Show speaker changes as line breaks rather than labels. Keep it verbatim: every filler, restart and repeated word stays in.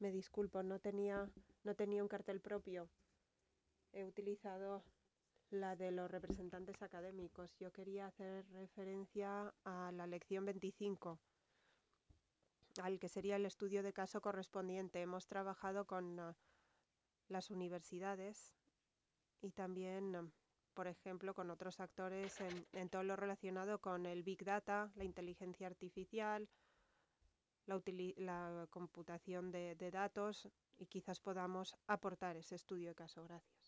Me disculpo, no tenía, no tenía un cartel propio. He utilizado la de los representantes académicos. Yo quería hacer referencia a la lección veinticinco, al que sería el estudio de caso correspondiente. Hemos trabajado con uh, las universidades y también, um, por ejemplo, con otros actores en, en todo lo relacionado con el Big Data, la inteligencia artificial, la, la computación de, de datos, y quizás podamos aportar ese estudio de caso. Gracias.